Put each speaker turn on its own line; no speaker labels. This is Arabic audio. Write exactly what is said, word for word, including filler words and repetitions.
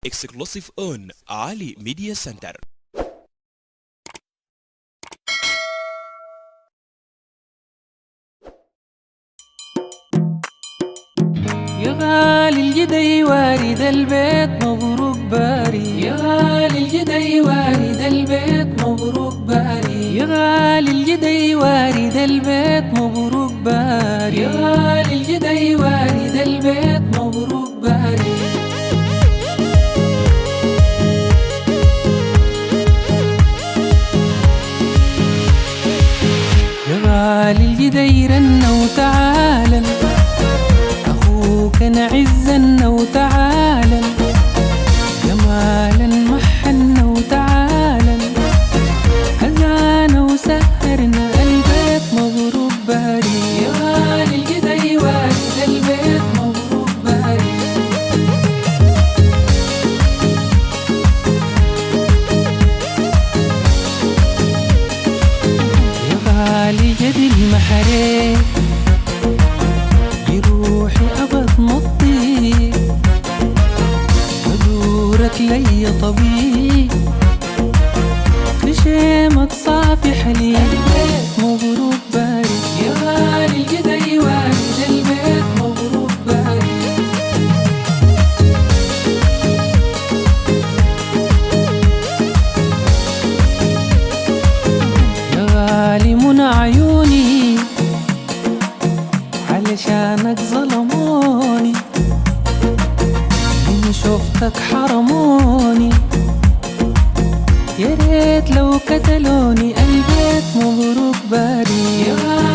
Exclusive on Ali Media Center.
يا غالي الجدي وارد البيت مبروك باري، يا غالي الجدي وارد البيت مبروك باري، يا غالي الجدي وارد البيت مبروك باري، يا غالي الجدي وارد البيت مبروك باري. يا غالي الجدي رن وتعالن، أخوك نعزن وتعالن، جمالا محن وتعالن، هزانا وسهرنا البيت مبروك باري، يا غالي الجدي وارد البيت مبروك باري. يا غالي جدي المحري روحي أبد مطي، بدورك لي طبيب، خشيمك صافي حليب، البيت مبروك باري، يا غالي الجدي وارد البيت مبروك باري. يا غالي منى عيوني علشانك ظلموني، من شوفتك حرموني، يا ريت لو قتلوني، البيت مبروك باري، يا